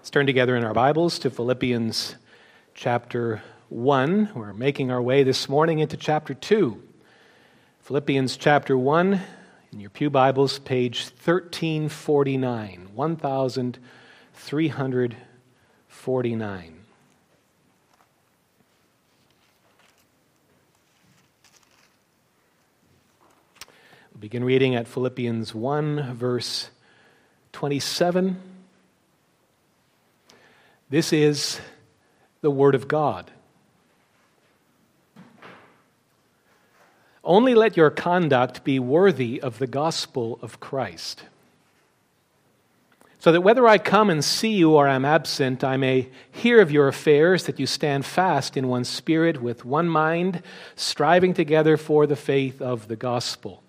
Let's turn together in our Bibles to Philippians chapter 1. We're making our way this morning into chapter 2. Philippians chapter 1, in your pew Bibles, page 1349, 1349. We'll begin reading at Philippians 1, verse 27. This is the Word of God. Only let your conduct be worthy of the gospel of Christ, so that whether I come and see you or am absent, I may hear of your affairs, that you stand fast in one spirit, with one mind, striving together for the faith of the gospel,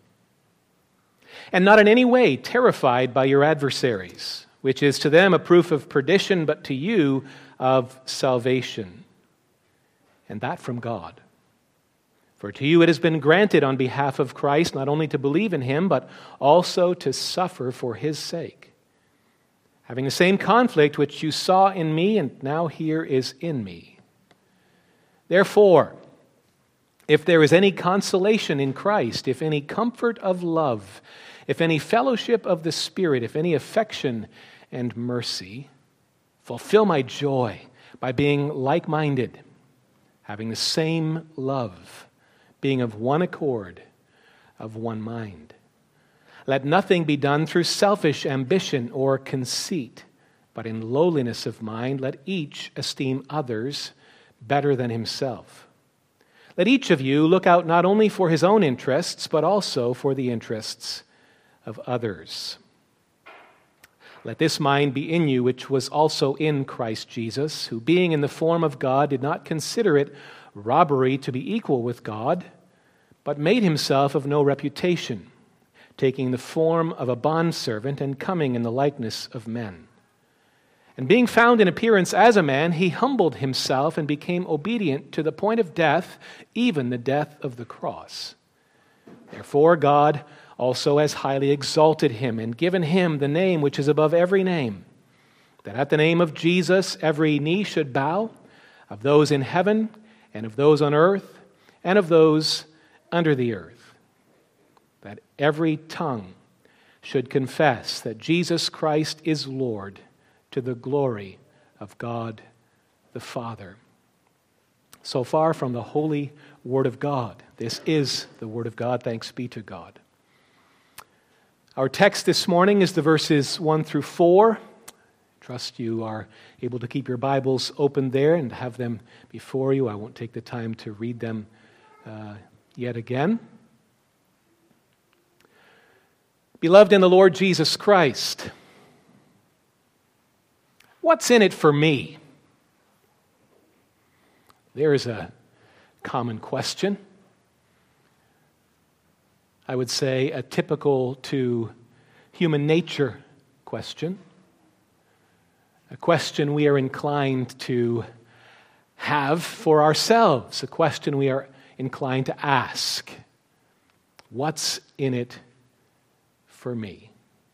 and not in any way terrified by your adversaries, which is to them a proof of perdition, but to you of salvation, and that from God. For to you it has been granted on behalf of Christ not only to believe in him, but also to suffer for his sake, having the same conflict which you saw in me and now here is in me. Therefore, if there is any consolation in Christ, if any comfort of love, if any fellowship of the Spirit, if any affection and mercy, fulfill my joy by being like-minded, having the same love, being of one accord, of one mind. Let nothing be done through selfish ambition or conceit, but in lowliness of mind let each esteem others better than himself. Let each of you look out not only for his own interests, but also for the interests of others. Let this mind be in you, which was also in Christ Jesus, who being in the form of God did not consider it robbery to be equal with God, but made himself of no reputation, taking the form of a bondservant and coming in the likeness of men. And being found in appearance as a man, he humbled himself and became obedient to the point of death, even the death of the cross. Therefore God also has highly exalted him and given him the name which is above every name, that at the name of Jesus every knee should bow, of those in heaven and of those on earth and of those under the earth, that every tongue should confess that Jesus Christ is Lord, to the glory of God the Father. So far from the holy Word of God. This is the Word of God. Thanks be to God. Our text this morning is the verses 1 through 4. Trust you are able to keep your Bibles open there and have them before you. I won't take the time to read them yet again. Beloved in the Lord Jesus Christ, what's in it for me? There is a common question. I would say a typical to human nature question. A question we are inclined to have for ourselves. A question we are inclined to ask. What's in it for me?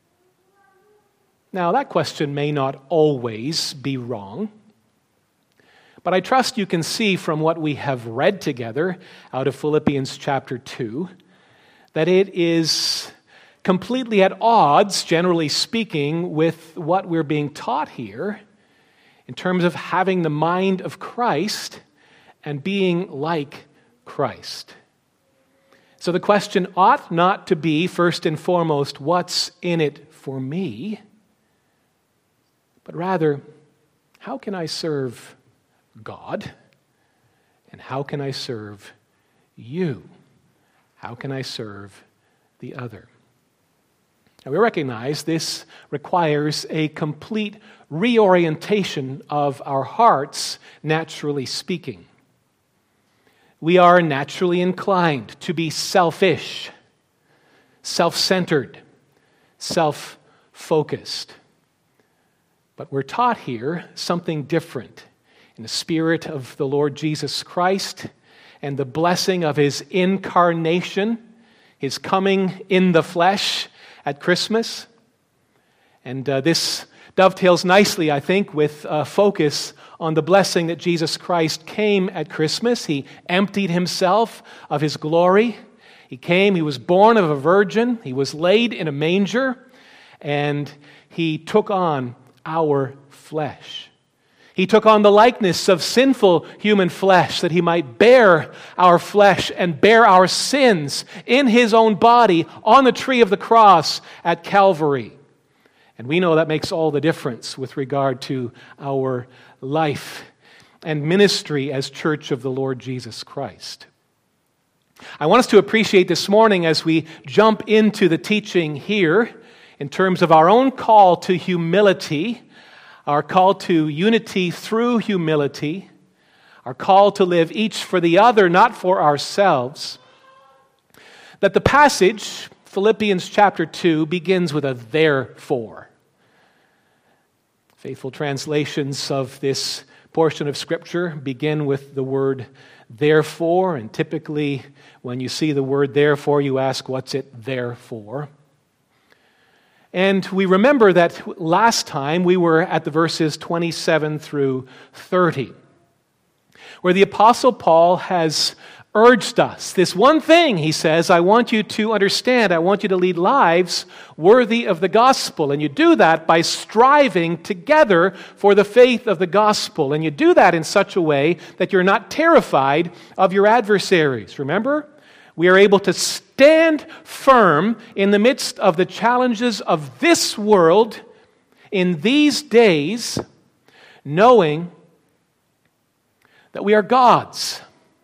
Now, that question may not always be wrong, but I trust you can see from what we have read together out of Philippians chapter 2 that it is completely at odds, generally speaking, with what we're being taught here in terms of having the mind of Christ and being like Christ. So the question ought not to be, first and foremost, what's in it for me? But rather, how can I serve God? And how can I serve you? How can I serve the other? Now, we recognize this requires a complete reorientation of our hearts, naturally speaking. We are naturally inclined to be selfish, self-centered, self-focused. But we're taught here something different. In the spirit of the Lord Jesus Christ and the blessing of his incarnation, his coming in the flesh at Christmas. And this dovetails nicely, I think, with a focus on the blessing that Jesus Christ came at Christmas. He emptied himself of his glory. He came, he was born of a virgin, he was laid in a manger, and he took on our flesh. He took on the likeness of sinful human flesh that he might bear our flesh and bear our sins in his own body on the tree of the cross at Calvary. And we know that makes all the difference with regard to our life and ministry as Church of the Lord Jesus Christ. I want us to appreciate this morning as we jump into the teaching here in terms of our own call to humility, our call to unity through humility, our call to live each for the other, not for ourselves, that the passage, Philippians chapter 2, begins with a therefore. Faithful translations of this portion of Scripture begin with the word therefore, and typically when you see the word therefore, you ask, what's it there for? And we remember that last time we were at the verses 27 through 30, where the Apostle Paul has urged us. This one thing, he says, I want you to understand. I want you to lead lives worthy of the gospel. And you do that by striving together for the faith of the gospel. And you do that in such a way that you're not terrified of your adversaries. Remember? We are able to stand firm in the midst of the challenges of this world in these days, knowing that we are God's.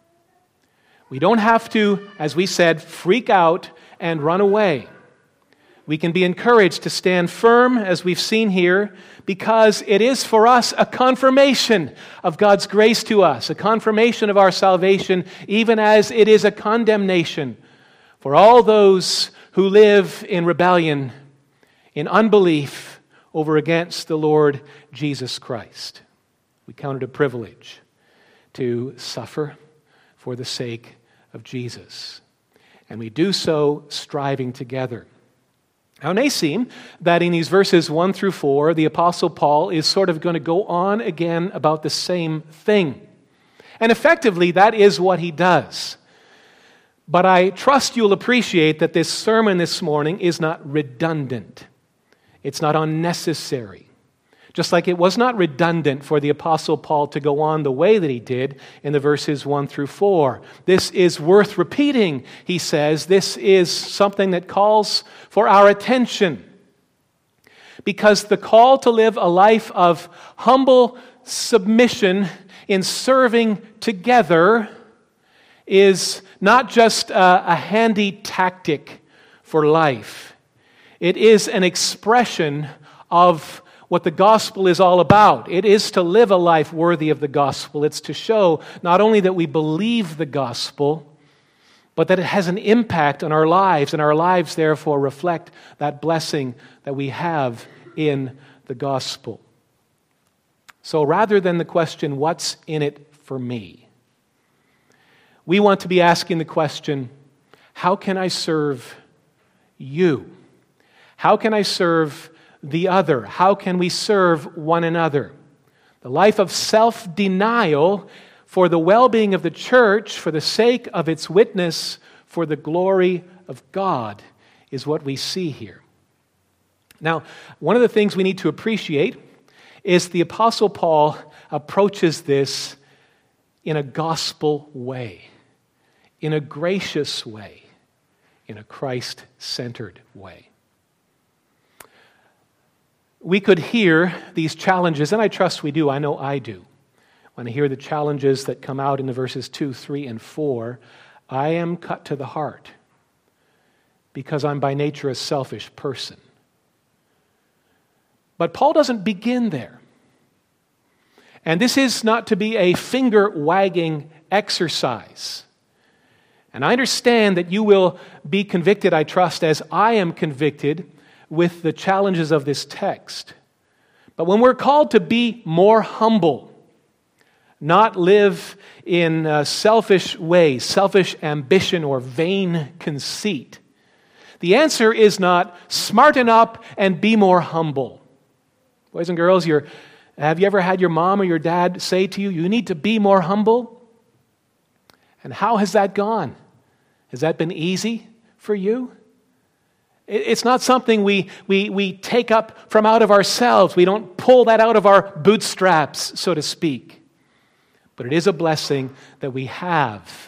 We don't have to, as we said, freak out and run away. We can be encouraged to stand firm, as we've seen here, because it is for us a confirmation of God's grace to us, a confirmation of our salvation, even as it is a condemnation for all those who live in rebellion, in unbelief over against the Lord Jesus Christ. We count it a privilege to suffer for the sake of Jesus. And we do so striving together. Now, it may seem that in these verses 1 through 4, the Apostle Paul is sort of going to go on again about the same thing. And effectively, that is what he does. But I trust you'll appreciate that this sermon this morning is not redundant. It's not unnecessary. Just like it was not redundant for the Apostle Paul to go on the way that he did in the verses 1 through 4. This is worth repeating, he says. This is something that calls for our attention. Because the call to live a life of humble submission in serving together is not just a handy tactic for life. It is an expression of what the gospel is all about. It is to live a life worthy of the gospel. It's to show not only that we believe the gospel, but that it has an impact on our lives, and our lives therefore reflect that blessing that we have in the gospel. So rather than the question, what's in it for me? We want to be asking the question, how can I serve you? How can I serve the other? How can we serve one another? The life of self-denial for the well-being of the church, for the sake of its witness, for the glory of God, is what we see here. Now, one of the things we need to appreciate is the Apostle Paul approaches this in a gospel way, in a gracious way, in a Christ-centered way. We could hear these challenges, and I trust we do, I know I do. When I hear the challenges that come out in the verses 2, 3, and 4, I am cut to the heart because I'm by nature a selfish person. But Paul doesn't begin there. And this is not to be a finger-wagging exercise. And I understand that you will be convicted, I trust, as I am convicted with the challenges of this text. But when we're called to be more humble, not live in selfish ways, selfish ambition or vain conceit, the answer is not smarten up and be more humble. Boys and girls, have you ever had your mom or your dad say to you, you need to be more humble? And how has that gone? Has that been easy for you? It's not something we take up from out of ourselves. We don't pull that out of our bootstraps, so to speak. But it is a blessing that we have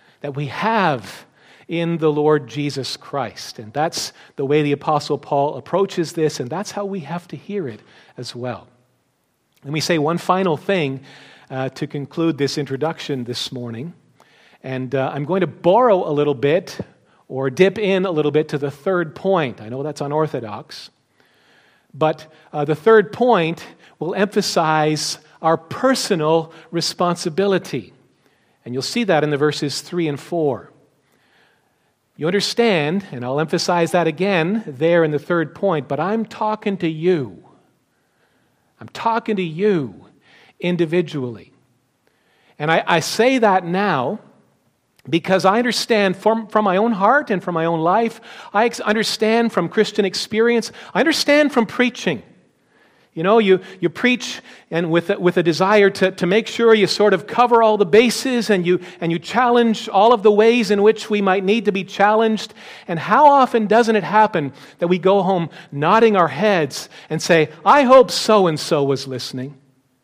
in the Lord Jesus Christ. And that's the way the Apostle Paul approaches this, and that's how we have to hear it as well. Let me say one final thing to conclude this introduction this morning. And I'm going to borrow a little bit or dip in a little bit to the third point. I know that's unorthodox. But the third point will emphasize our personal responsibility. And you'll see that in the verses 3 and 4. You understand, and I'll emphasize that again there in the third point, but I'm talking to you. I'm talking to you individually. And I say that now because I understand from my own heart and from my own life, I understand from Christian experience, I understand from preaching. You know, you preach and with a desire to make sure you sort of cover all the bases and you challenge all of the ways in which we might need to be challenged. And how often doesn't it happen that we go home nodding our heads and say, I hope so-and-so was listening?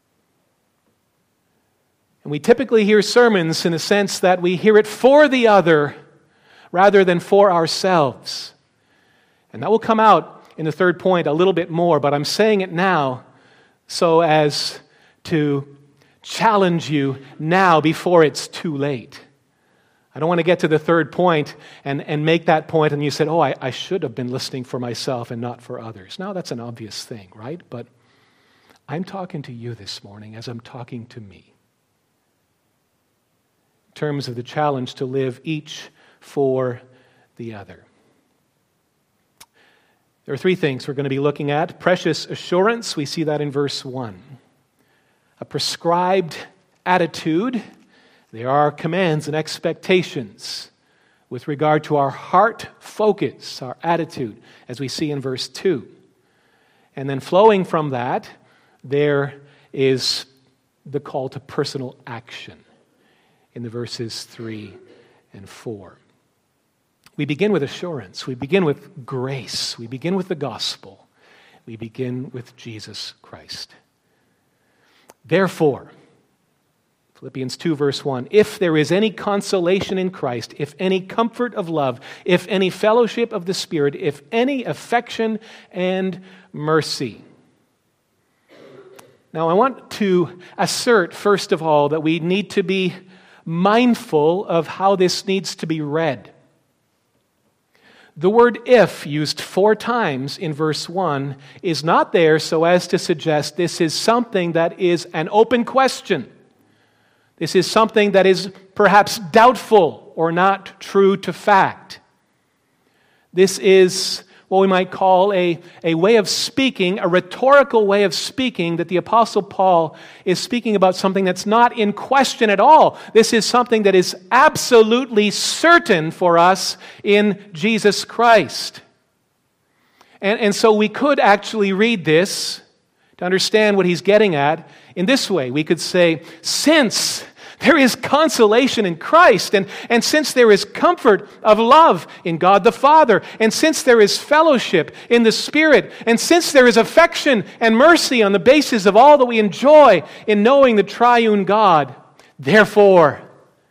And we typically hear sermons in the sense that we hear it for the other rather than for ourselves. And that will come out in the third point a little bit more, but I'm saying it now so as to challenge you now before it's too late. I don't want to get to the third point and make that point and you said, oh, I should have been listening for myself and not for others. Now, that's an obvious thing, right? But I'm talking to you this morning as I'm talking to me in terms of the challenge to live each for the other. There are three things we're going to be looking at. Precious assurance, we see that in verse 1. A prescribed attitude. There are commands and expectations with regard to our heart focus, our attitude, as we see in verse 2. And then flowing from that, there is the call to personal action in the verses 3 and 4. We begin with assurance. We begin with grace. We begin with the gospel. We begin with Jesus Christ. Therefore, Philippians 2 verse 1, if there is any consolation in Christ, if any comfort of love, if any fellowship of the Spirit, if any affection and mercy. Now I want to assert, first of all, that we need to be mindful of how this needs to be read. The word if, used 4 times in verse 1, is not there so as to suggest this is something that is an open question. This is something that is perhaps doubtful or not true to fact. This is what we might call a way of speaking, a rhetorical way of speaking that the Apostle Paul is speaking about something that's not in question at all. This is something that is absolutely certain for us in Jesus Christ. And so we could actually read this to understand what he's getting at in this way. We could say, since there is consolation in Christ, and since there is comfort of love in God the Father, and since there is fellowship in the Spirit, and since there is affection and mercy on the basis of all that we enjoy in knowing the triune God, therefore,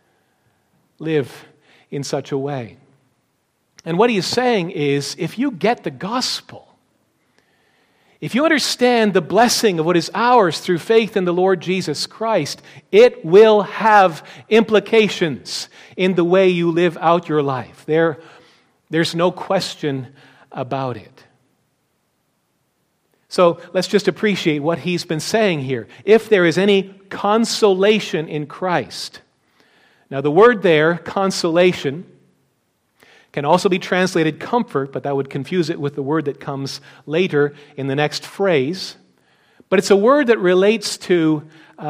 live in such a way. And what he is saying is, if you get the gospel, if you understand the blessing of what is ours through faith in the Lord Jesus Christ, it will have implications in the way you live out your life. There's no question about it. So let's just appreciate what he's been saying here. If there is any consolation in Christ. Now the word there, consolation, can also be translated comfort, but that would confuse it with the word that comes later in the next phrase. But it's a word that relates to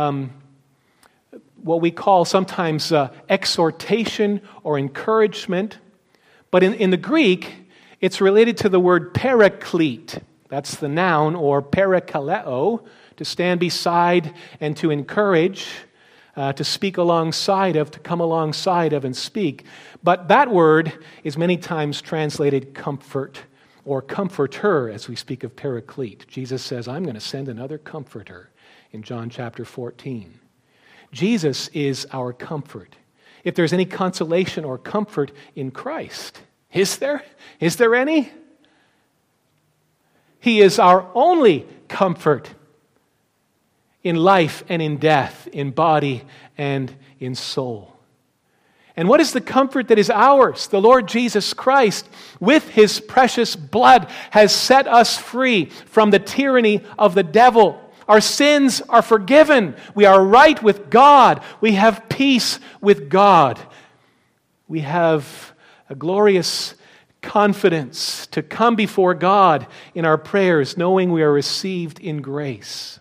what we call sometimes exhortation or encouragement. But in the Greek, it's related to the word paraclete. That's the noun, or parakaleo, to stand beside and to encourage, to speak alongside of, to come alongside of and speak. But that word is many times translated comfort or comforter as we speak of paraclete. Jesus says, I'm going to send another comforter in John chapter 14. Jesus is our comfort. If there's any consolation or comfort in Christ, is there? Is there any? He is our only comfort in life and in death, in body and in soul. And what is the comfort that is ours? The Lord Jesus Christ, with His precious blood, has set us free from the tyranny of the devil. Our sins are forgiven. We are right with God. We have peace with God. We have a glorious confidence to come before God in our prayers, knowing we are received in grace.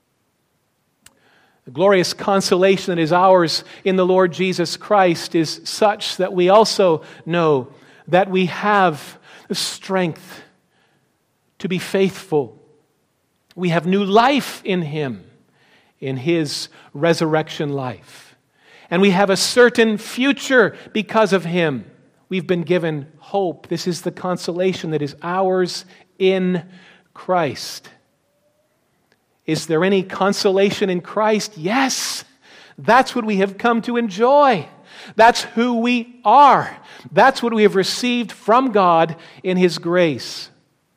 The glorious consolation that is ours in the Lord Jesus Christ is such that we also know that we have the strength to be faithful. We have new life in Him, in His resurrection life. And we have a certain future because of Him. We've been given hope. This is the consolation that is ours in Christ. Is there any consolation in Christ? Yes. That's what we have come to enjoy. That's who we are. That's what we have received from God in His grace.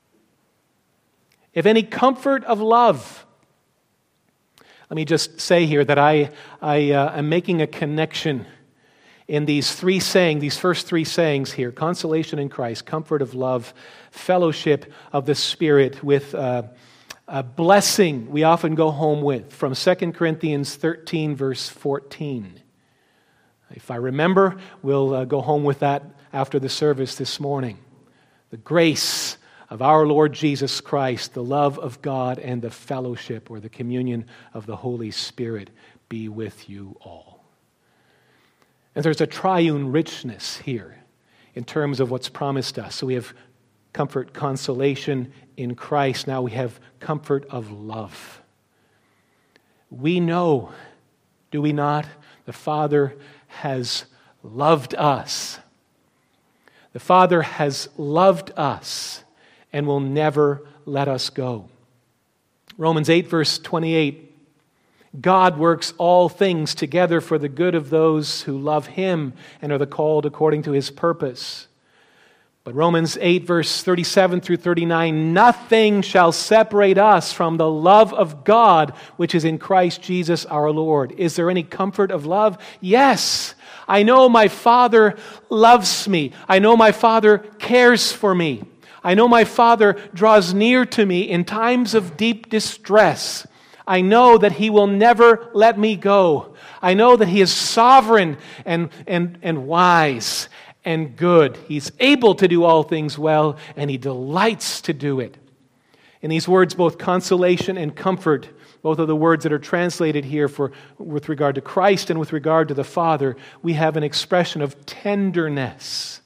If any comfort of love. Let me just say here that I am making a connection in these first three sayings here: consolation in Christ, comfort of love, fellowship of the Spirit, with a blessing we often go home with from 2 Corinthians 13, verse 14. If I remember, we'll go home with that after the service this morning. The grace of our Lord Jesus Christ, the love of God, and the fellowship or the communion of the Holy Spirit be with you all. And there's a triune richness here in terms of what's promised us. So we have comfort, consolation in Christ. Now we have comfort of love. We know, do we not? The Father has loved us. The Father has loved us and will never let us go. Romans 8, verse 28, God works all things together for the good of those who love Him and are the called according to His purpose. But Romans 8, verse 37 through 39, nothing shall separate us from the love of God, which is in Christ Jesus our Lord. Is there any comfort of love? Yes. I know my Father loves me. I know my Father cares for me. I know my Father draws near to me in times of deep distress. I know that He will never let me go. I know that He is sovereign and wise and good. He's able to do all things well, and He delights to do it. In these words, both consolation and comfort, both of the words that are translated here with regard to Christ and with regard to the Father, we have an expression of tenderness,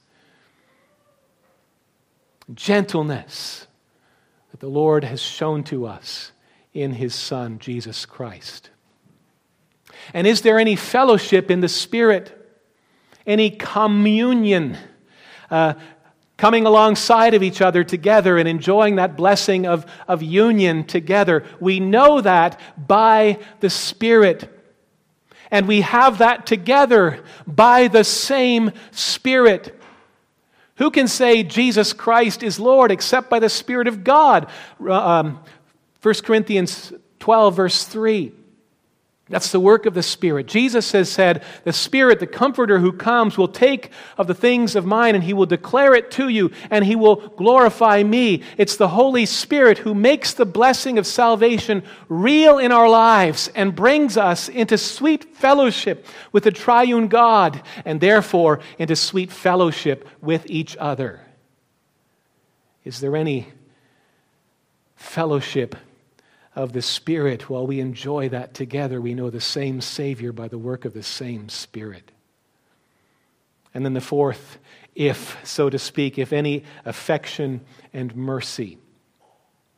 gentleness that the Lord has shown to us in His Son, Jesus Christ. And is there any fellowship in the Spirit? Any communion, coming alongside of each other together and enjoying that blessing of union together? We know that by the Spirit. And we have that together by the same Spirit. Who can say Jesus Christ is Lord except by the Spirit of God? 1 Corinthians 12, verse 3. That's the work of the Spirit. Jesus has said, the Spirit, the Comforter who comes, will take of the things of mine and He will declare it to you and He will glorify me. It's the Holy Spirit who makes the blessing of salvation real in our lives and brings us into sweet fellowship with the triune God and therefore into sweet fellowship with each other. Is there any fellowship of the Spirit? While we enjoy that together, we know the same Savior by the work of the same Spirit. And then the fourth, if, so to speak, if any affection and mercy.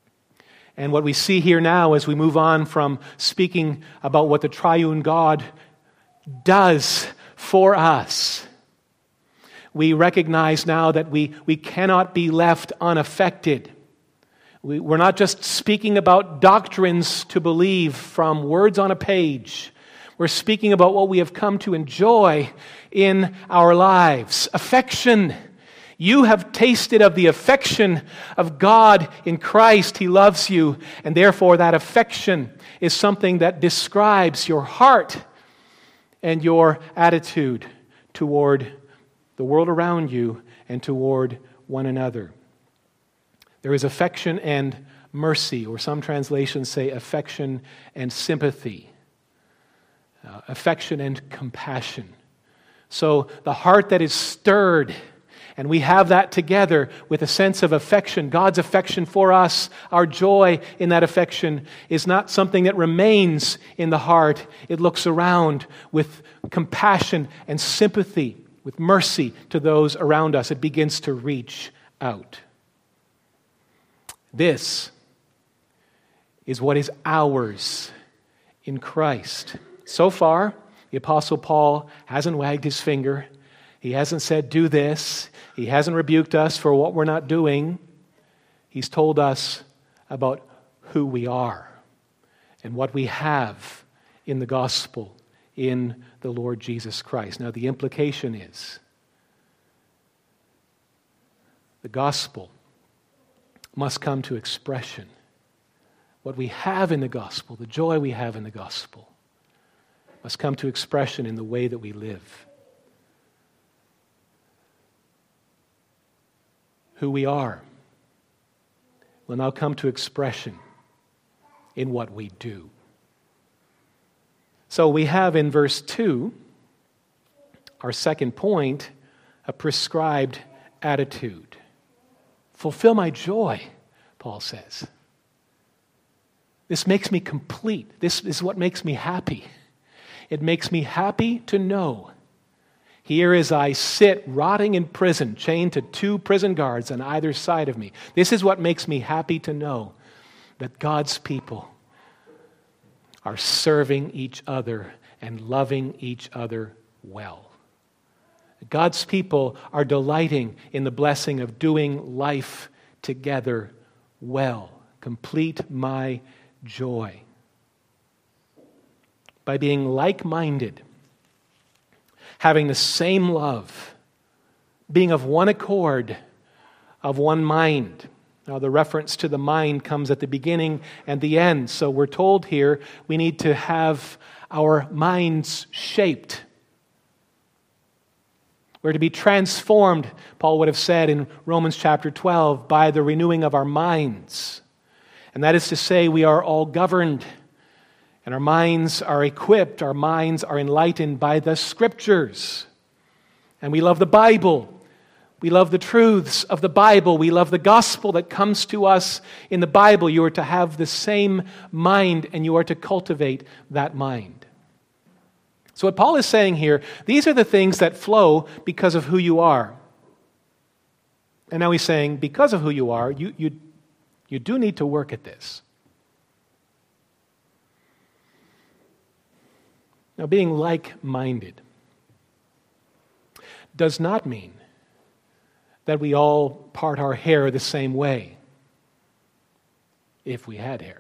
And what we see here now as we move on from speaking about what the triune God does for us, we recognize now that we cannot be left unaffected. We're not just speaking about doctrines to believe from words on a page. We're speaking about what we have come to enjoy in our lives. Affection. You have tasted of the affection of God in Christ. He loves you, and therefore that affection is something that describes your heart and your attitude toward the world around you and toward one another. There is affection and mercy, or some translations say affection and sympathy, affection and compassion. So the heart that is stirred, and we have that together with a sense of affection, God's affection for us, our joy in that affection is not something that remains in the heart. It looks around with compassion and sympathy, with mercy to those around us. It begins to reach out. This is what is ours in Christ. So far, the Apostle Paul hasn't wagged his finger. He hasn't said, do this. He hasn't rebuked us for what we're not doing. He's told us about who we are and what we have in the gospel, in the Lord Jesus Christ. Now, the implication is the gospel must come to expression. What we have in the gospel, the joy we have in the gospel, must come to expression in the way that we live. Who we are will now come to expression in what we do. So we have in verse 2, our second point, a prescribed attitude. Fulfill my joy, Paul says. This makes me complete. This is what makes me happy. It makes me happy to know, here as I sit rotting in prison, chained to 2 prison guards on either side of me, this is what makes me happy to know that God's people are serving each other and loving each other well. God's people are delighting in the blessing of doing life together well. Complete my joy. By being like-minded, having the same love, being of one accord, of one mind. Now, the reference to the mind comes at the beginning and the end. So we're told here we need to have our minds shaped. We're to be transformed, Paul would have said in Romans chapter 12, by the renewing of our minds. And that is to say, we are all governed, and our minds are equipped, our minds are enlightened by the Scriptures. And we love the Bible. We love the truths of the Bible. We love the gospel that comes to us in the Bible. You are to have the same mind, and you are to cultivate that mind. So what Paul is saying here, these are the things that flow because of who you are. And now he's saying, because of who you are, you do need to work at this. Now, being like-minded does not mean that we all part our hair the same way, if we had hair.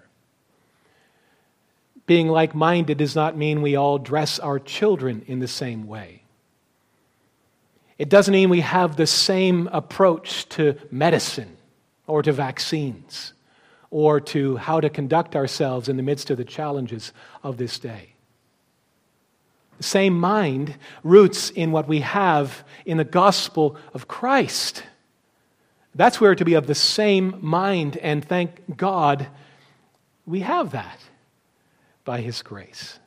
Being like-minded does not mean we all dress our children in the same way. It doesn't mean we have the same approach to medicine or to vaccines or to how to conduct ourselves in the midst of the challenges of this day. The same mind roots in what we have in the gospel of Christ. That's where to be of the same mind, and thank God we have that by His grace.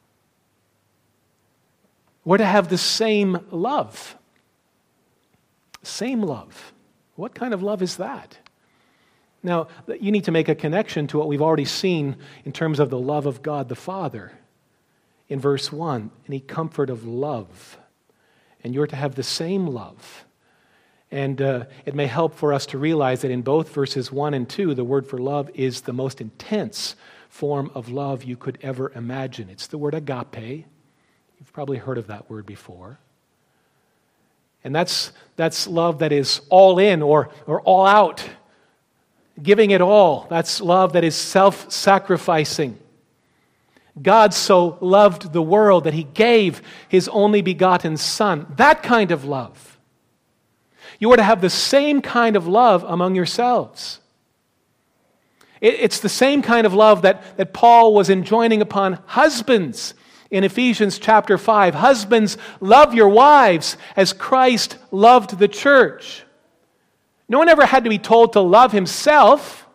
We're to have the same love. Same love. What kind of love is that? Now, you need to make a connection to what we've already seen in terms of the love of God the Father. In verse 1, any comfort of love. And you're to have the same love. And it may help for us to realize that in both verses 1 and 2, the word for love is the most intense form of love you could ever imagine. It's the word agape. You've probably heard of that word before. And that's love that is all in or all out, giving it all. That's love that is self-sacrificing. God so loved the world that He gave His only begotten Son. That kind of love. You are to have the same kind of love among yourselves. It's the same kind of love that Paul was enjoining upon husbands in Ephesians chapter 5. Husbands, love your wives as Christ loved the church. No one ever had to be told to love himself.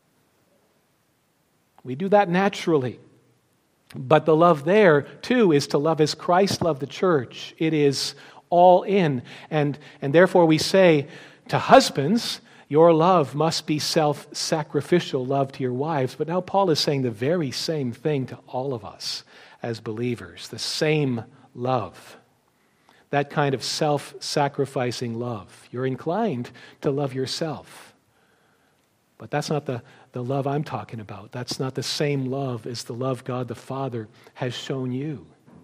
We do that naturally. But the love there, too, is to love as Christ loved the church. It is all in. And therefore we say to husbands, your love must be self-sacrificial love to your wives. But now Paul is saying the very same thing to all of us as believers. The same love. That kind of self-sacrificing love. You're inclined to love yourself. But that's not the love I'm talking about. That's not the same love as the love God the Father has shown you.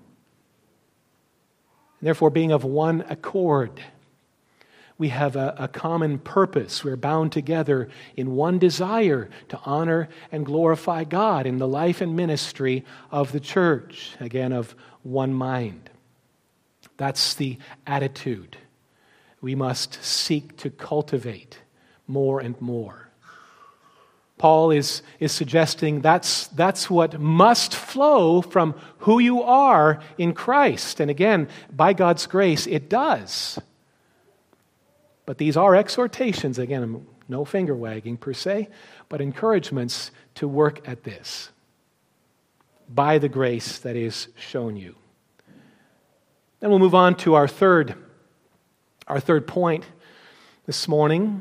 Therefore, being of one accord, we have a common purpose. We're bound together in one desire to honor and glorify God in the life and ministry of the church. Again, of one mind. That's the attitude we must seek to cultivate more and more. Paul is suggesting that's what must flow from who you are in Christ. And again, by God's grace, it does. But these are exhortations, again, no finger wagging per se, but encouragements to work at this by the grace that is shown you. Then we'll move on to our third point this morning,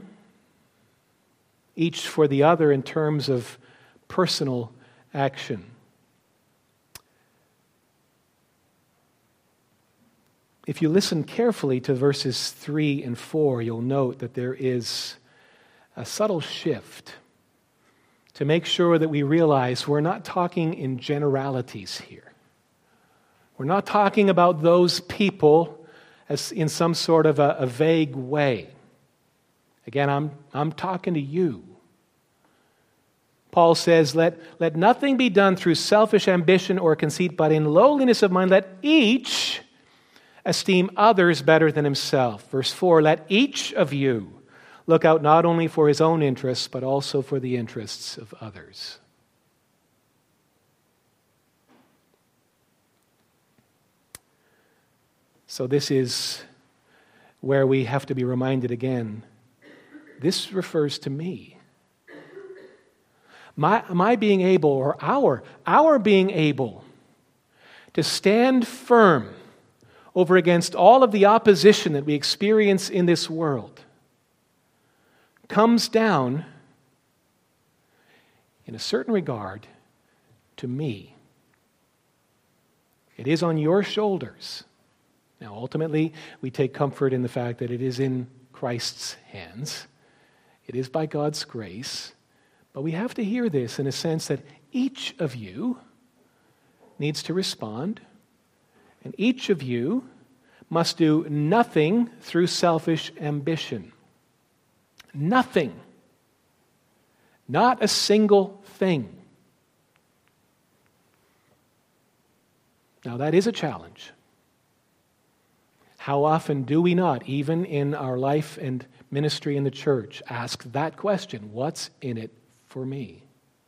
each for the other in terms of personal action. If you listen carefully to verses 3 and 4, you'll note that there is a subtle shift to make sure that we realize we're not talking in generalities here. We're not talking about those people as in some sort of a vague way. Again, I'm talking to you. Paul says, let nothing be done through selfish ambition or conceit, but in lowliness of mind, let each esteem others better than himself. Verse 4, let each of you look out not only for his own interests, but also for the interests of others. So this is where we have to be reminded again. This refers to me. My being able, or our being able to stand firm over against all of the opposition that we experience in this world comes down, in a certain regard, to me. It is on your shoulders. Now, ultimately, we take comfort in the fact that it is in Christ's hands. It is by God's grace. But we have to hear this in a sense that each of you needs to respond, and each of you must do nothing through selfish ambition. Nothing. Not a single thing. Now that is a challenge. How often do we not, even in our life and ministry in the church, ask that question, what's in it for me?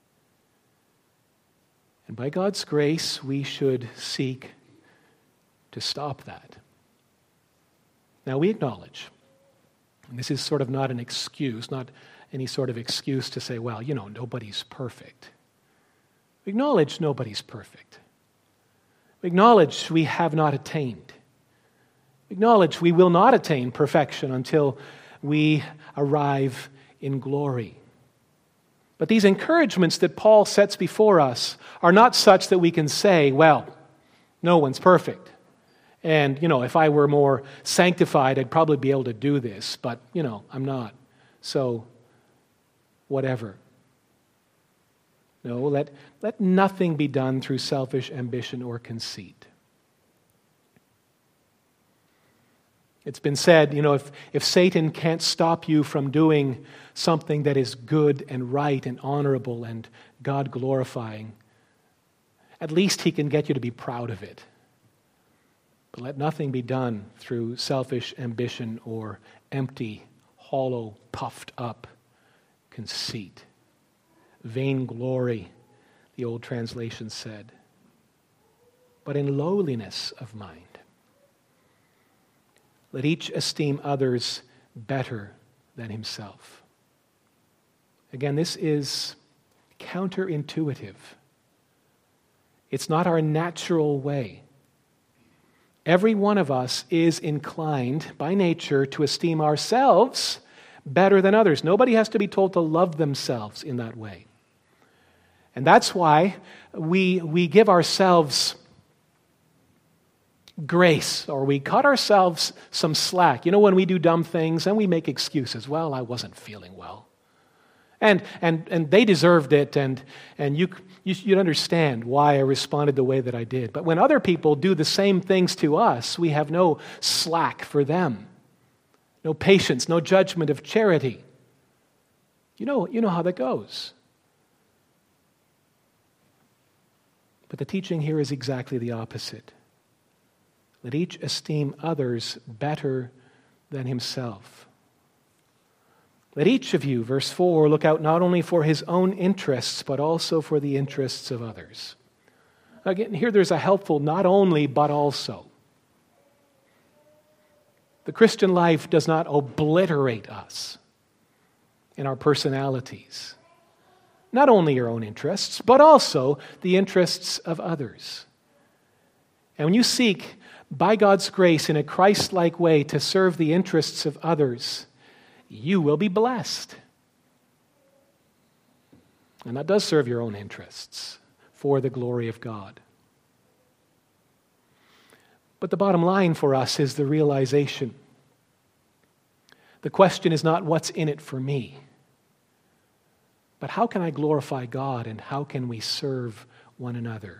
And by God's grace, we should seek to stop that. Now we acknowledge, and this is sort of not an excuse, not any sort of excuse to say, well, nobody's perfect. We acknowledge nobody's perfect. We acknowledge we have not attained. We acknowledge we will not attain perfection until we arrive in glory. But these encouragements that Paul sets before us are not such that we can say, well, no one's perfect, And, if I were more sanctified, I'd probably be able to do this. But, I'm not. So, whatever. No, let nothing be done through selfish ambition or conceit. It's been said, if Satan can't stop you from doing something that is good and right and honorable and God-glorifying, at least he can get you to be proud of it. But let nothing be done through selfish ambition or empty, hollow, puffed up conceit. Vainglory, the old translation said. But in lowliness of mind. Let each esteem others better than himself. Again, this is counterintuitive. It's not our natural way. Every one of us is inclined by nature to esteem ourselves better than others. Nobody has to be told to love themselves in that way. And that's why we give ourselves grace, or we cut ourselves some slack. When we do dumb things and we make excuses. Well, I wasn't feeling well. And they deserved it, and you'd understand why I responded the way that I did. But when other people do the same things to us, we have no slack for them. No patience, no judgment of charity. You know how that goes. But the teaching here is exactly the opposite. Let each esteem others better than himself. Let each of you, verse 4, look out not only for his own interests, but also for the interests of others. Again, here there's a helpful not only, but also. The Christian life does not obliterate us in our personalities. Not only your own interests, but also the interests of others. And when you seek, by God's grace, in a Christ-like way to serve the interests of others, you will be blessed. And that does serve your own interests for the glory of God. But the bottom line for us is the realization. The question is not what's in it for me, but how can I glorify God and how can we serve one another?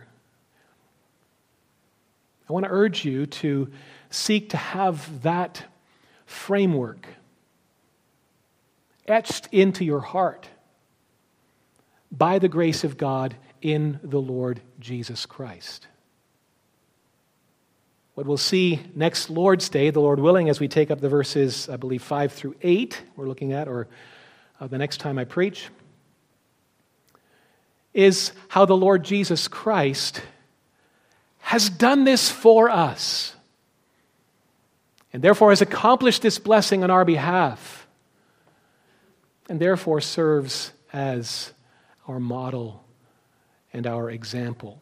I want to urge you to seek to have that framework etched into your heart by the grace of God in the Lord Jesus Christ. What we'll see next Lord's Day, the Lord willing, as we take up the verses, I believe, 5 through 8, we're looking at, or the next time I preach, is how the Lord Jesus Christ has done this for us, and therefore has accomplished this blessing on our behalf, and therefore serves as our model and our example.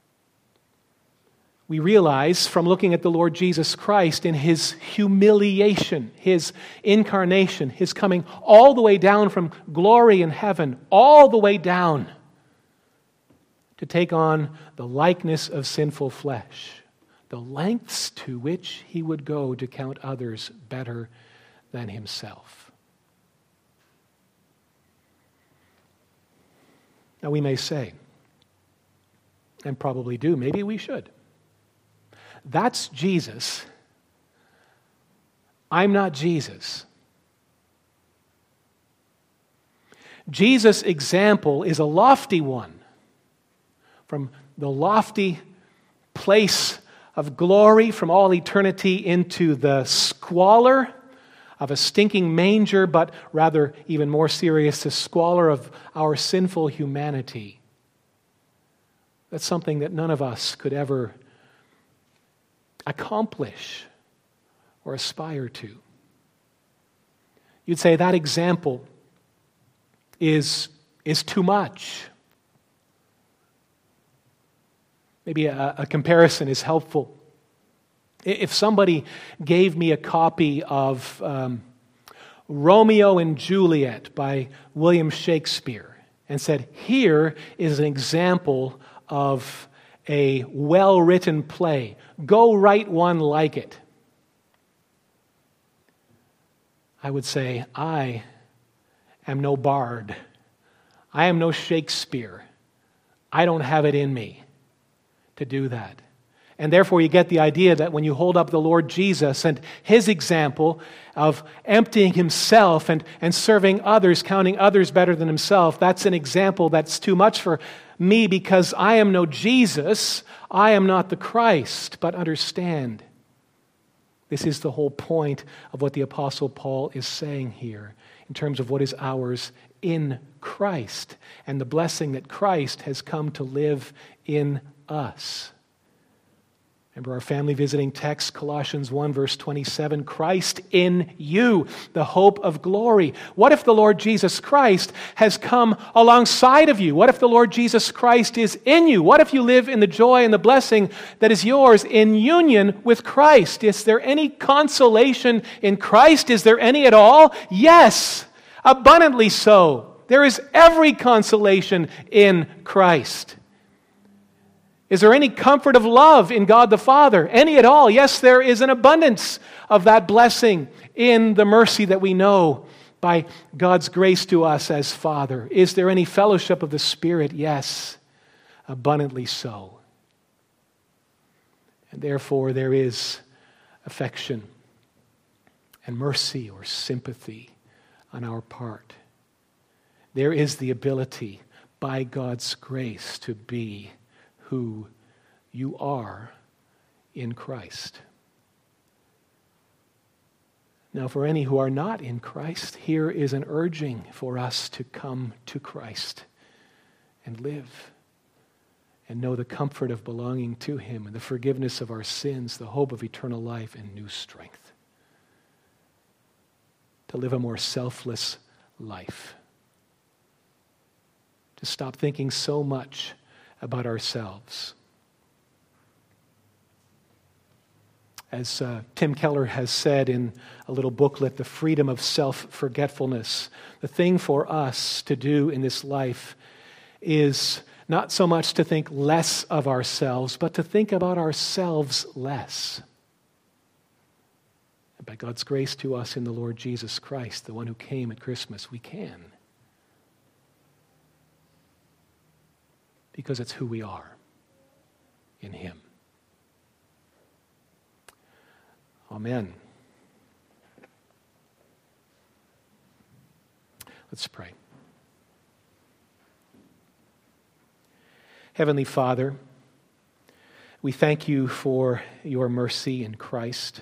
We realize from looking at the Lord Jesus Christ in his humiliation, his incarnation, his coming all the way down from glory in heaven, all the way down to take on the likeness of sinful flesh, the lengths to which he would go to count others better than himself. Now we may say, and probably do, maybe we should, that's Jesus. I'm not Jesus. Jesus' example is a lofty one. From the lofty place of glory from all eternity into the squalor of a stinking manger, but rather even more serious, the squalor of our sinful humanity. That's something that none of us could ever accomplish or aspire to. You'd say that example is too much. Maybe a comparison is helpful. If somebody gave me a copy of Romeo and Juliet by William Shakespeare and said, here is an example of a well-written play. Go write one like it. I would say, I am no bard. I am no Shakespeare. I don't have it in me to do that. And therefore you get the idea that when you hold up the Lord Jesus and His example of emptying Himself and serving others, counting others better than Himself, that's an example that's too much for me because I am no Jesus. I am not the Christ. But understand, this is the whole point of what the Apostle Paul is saying here in terms of what is ours in Christ and the blessing that Christ has come to live in us. Remember our family visiting text, Colossians 1, verse 27, Christ in you, the hope of glory. What if the Lord Jesus Christ has come alongside of you? What if the Lord Jesus Christ is in you? What if you live in the joy and the blessing that is yours in union with Christ? Is there any consolation in Christ? Is there any at all? Yes, abundantly so. There is every consolation in Christ. Is there any comfort of love in God the Father? Any at all? Yes, there is an abundance of that blessing in the mercy that we know by God's grace to us as Father. Is there any fellowship of the Spirit? Yes, abundantly so. And therefore there is affection and mercy or sympathy on our part. There is the ability by God's grace to be who you are in Christ. Now, for any who are not in Christ, here is an urging for us to come to Christ and live and know the comfort of belonging to Him and the forgiveness of our sins, the hope of eternal life and new strength. To live a more selfless life. To stop thinking so much about ourselves. As Tim Keller has said in a little booklet, The Freedom of Self-Forgetfulness, the thing for us to do in this life is not so much to think less of ourselves, but to think about ourselves less. And by God's grace to us in the Lord Jesus Christ, the one who came at Christmas, we can. Because it's who we are in Him. Amen. Let's pray. Heavenly Father, we thank You for Your mercy in Christ.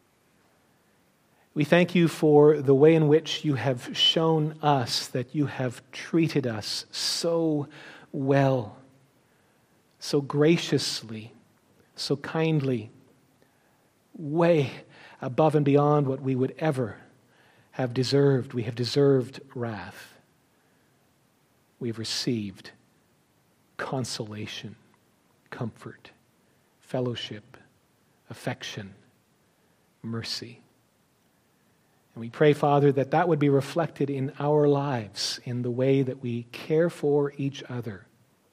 We thank You for the way in which You have shown us that You have treated us so well, so graciously, so kindly, way above and beyond what we would ever have deserved. We have deserved wrath. We have received consolation, comfort, fellowship, affection, mercy. And we pray, Father, that that would be reflected in our lives, in the way that we care for each other.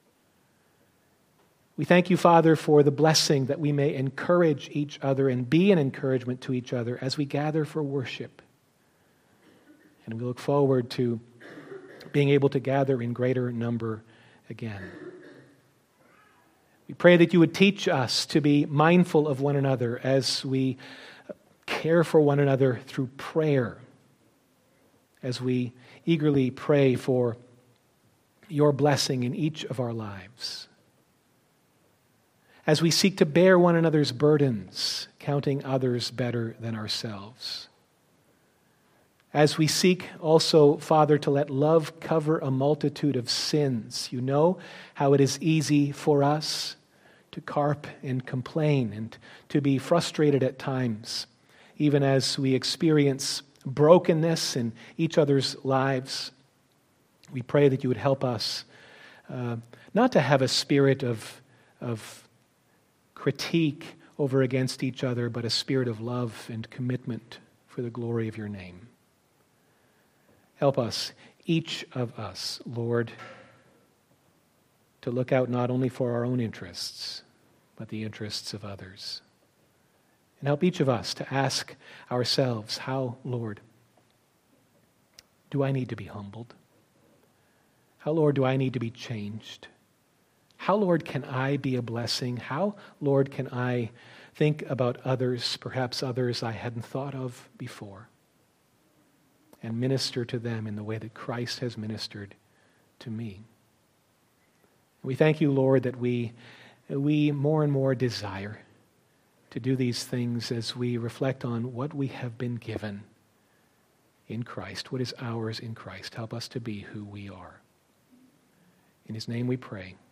We thank You, Father, for the blessing that we may encourage each other and be an encouragement to each other as we gather for worship. And we look forward to being able to gather in greater number again. We pray that You would teach us to be mindful of one another as we care for one another through prayer, as we eagerly pray for Your blessing in each of our lives. As we seek to bear one another's burdens, counting others better than ourselves. As we seek also, Father, to let love cover a multitude of sins. You know how it is easy for us to carp and complain and to be frustrated at times, even as we experience brokenness in each other's lives. We pray that You would help us not to have a spirit of critique over against each other, but a spirit of love and commitment for the glory of Your name. Help us, each of us, Lord, to look out not only for our own interests, but the interests of others. And help each of us to ask ourselves, how, Lord, do I need to be humbled? How, Lord, do I need to be changed? How, Lord, can I be a blessing? How, Lord, can I think about others, perhaps others I hadn't thought of before, and minister to them in the way that Christ has ministered to me? We thank you, Lord, that we more and more desire to do these things as we reflect on what we have been given in Christ, what is ours in Christ. Help us to be who we are. In his name we pray.